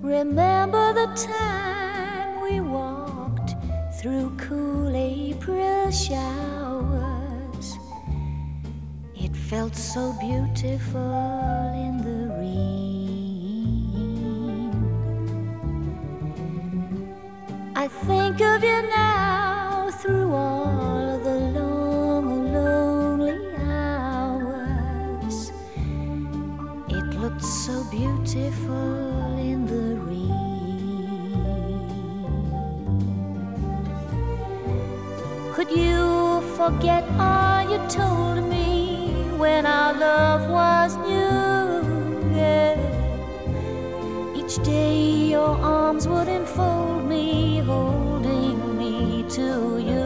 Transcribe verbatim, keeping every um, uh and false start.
Remember the time we walked through cool April showers? It felt so beautiful in the rain. I think of you now through all of the long, lonely hours. It looked so beautiful in the rain. Could you forget all you told me when our love was new? Yeah. Each day your arms would enfold me, holding me to you.